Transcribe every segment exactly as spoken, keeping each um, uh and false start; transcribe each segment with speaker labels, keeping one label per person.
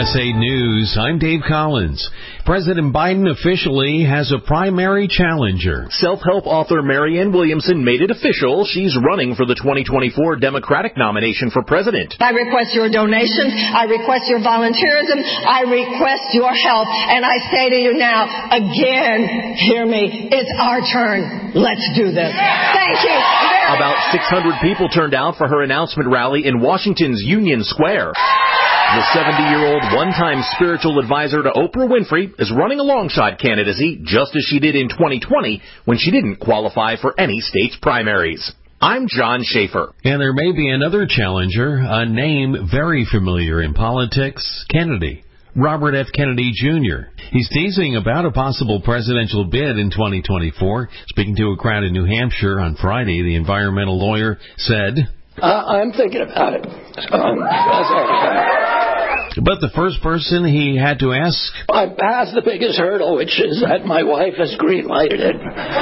Speaker 1: S A News, I'm Dave Collins. President Biden officially has a primary challenger.
Speaker 2: Self-help author Marianne Williamson made it official. She's running for the twenty twenty-four Democratic nomination for president.
Speaker 3: I request your donations. I request your volunteerism. I request your help. And I say to you now, again, hear me, it's our turn. Let's do this. Thank you.
Speaker 2: About six hundred people turned out for her announcement rally in Washington's Union Square. The seventy-year-old one-time spiritual advisor to Oprah Winfrey is running alongside candidacy just as she did in twenty twenty when she didn't qualify for any state's primaries. I'm John Schaefer.
Speaker 1: And there may be another challenger, a name very familiar in politics, Kennedy. Robert F. Kennedy, Junior He's teasing about a possible presidential bid in twenty twenty-four. Speaking to a crowd in New Hampshire on Friday, the environmental lawyer said,
Speaker 4: uh, I'm thinking about it. Um, that's all.
Speaker 1: But the first person he had to ask,
Speaker 4: I'm past the biggest hurdle, which is that my wife has green-lighted it.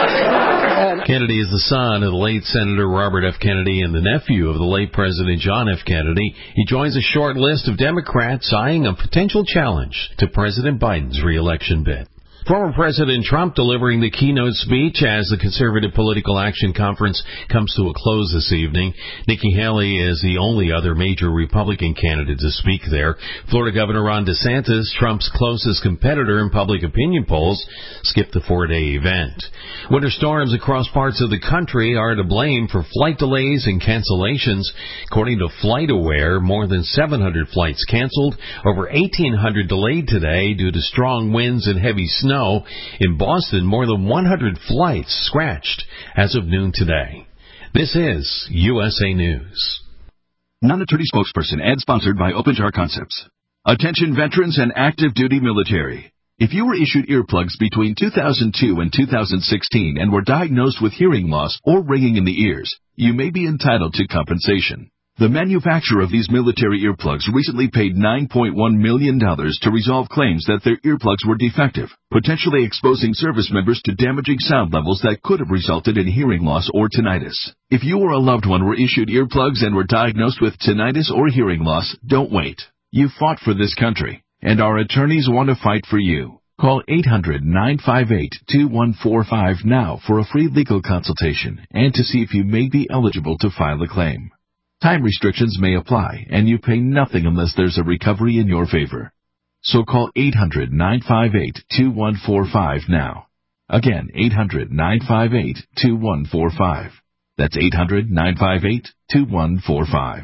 Speaker 4: And
Speaker 1: Kennedy is the son of the late Senator Robert F. Kennedy and the nephew of the late President John F. Kennedy. He joins a short list of Democrats eyeing a potential challenge to President Biden's re-election bid. Former President Trump delivering the keynote speech as the Conservative Political Action Conference comes to a close this evening. Nikki Haley is the only other major Republican candidate to speak there. Florida Governor Ron DeSantis, Trump's closest competitor in public opinion polls, skipped the four-day event. Winter storms across parts of the country are to blame for flight delays and cancellations. According to FlightAware, more than seven hundred flights canceled, over eighteen hundred delayed today due to strong winds and heavy snow. In Boston, more than one hundred flights scratched as of noon today. This is U S A News.
Speaker 5: Non-attorney spokesperson, ad sponsored by OpenJar Concepts. Attention veterans and active duty military. If you were issued earplugs between two thousand two and two thousand sixteen and were diagnosed with hearing loss or ringing in the ears, you may be entitled to compensation. The manufacturer of these military earplugs recently paid nine point one million dollars to resolve claims that their earplugs were defective, potentially exposing service members to damaging sound levels that could have resulted in hearing loss or tinnitus. If you or a loved one were issued earplugs and were diagnosed with tinnitus or hearing loss, don't wait. You fought for this country, and our attorneys want to fight for you. Call eight hundred, nine five eight, two one four five now for a free legal consultation and to see if you may be eligible to file a claim. Time restrictions may apply, and you pay nothing unless there's a recovery in your favor. So call eight hundred, nine five eight, two one four five now. Again, eight hundred, nine five eight, two one four five. That's eight hundred, nine five eight, two one four five.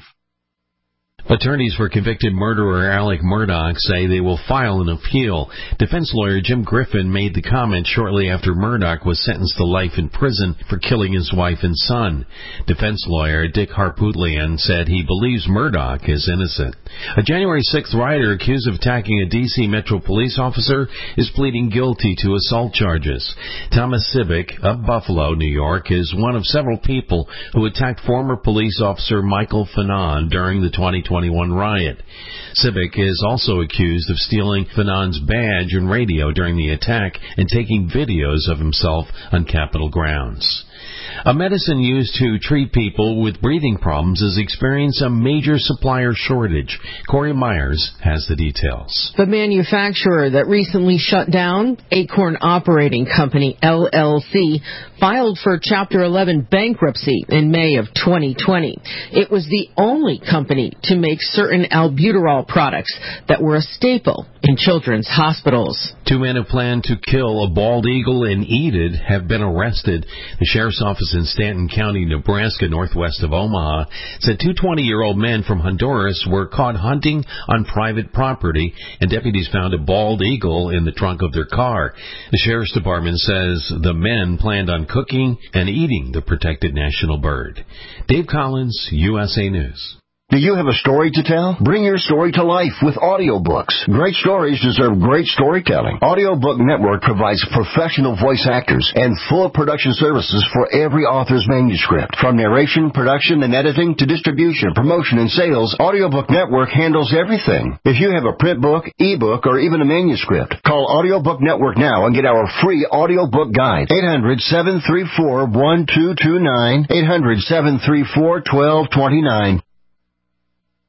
Speaker 1: Attorneys for convicted murderer Alec Murdaugh say they will file an appeal. Defense lawyer Jim Griffin made the comment shortly after Murdaugh was sentenced to life in prison for killing his wife and son. Defense lawyer Dick Harpootlian said he believes Murdaugh is innocent. A January sixth rioter accused of attacking a D C Metro police officer is pleading guilty to assault charges. Thomas Civic of Buffalo, New York, is one of several people who attacked former police officer Michael Fanon during the twenty twenty-one riot. Civic is also accused of stealing Fanon's badge and radio during the attack and taking videos of himself on Capitol grounds. A medicine used to treat people with breathing problems is experiencing a major supplier shortage. Corey Myers has the details.
Speaker 6: The manufacturer that recently shut down, Acorn Operating Company, L L C, filed for Chapter eleven bankruptcy in May of twenty twenty. It was the only company to make certain albuterol products that were a staple in children's hospitals.
Speaker 1: Two men who planned to kill a bald eagle and eat it have been arrested. The sheriff's office in Stanton County, Nebraska, northwest of Omaha, said two twenty-year-old men from Honduras were caught hunting on private property, and deputies found a bald eagle in the trunk of their car. The sheriff's department says the men planned on cooking and eating the protected national bird. Dave Collins, U S A News.
Speaker 7: Do you have a story to tell? Bring your story to life with audiobooks. Great stories deserve great storytelling. Audiobook Network provides professional voice actors and full production services for every author's manuscript. From narration, production, and editing to distribution, promotion, and sales, Audiobook Network handles everything. If you have a print book, ebook, or even a manuscript, call Audiobook Network now and get our free audiobook guide. eight hundred, seven three four, one two two nine, eight hundred, seven three four, one two two nine.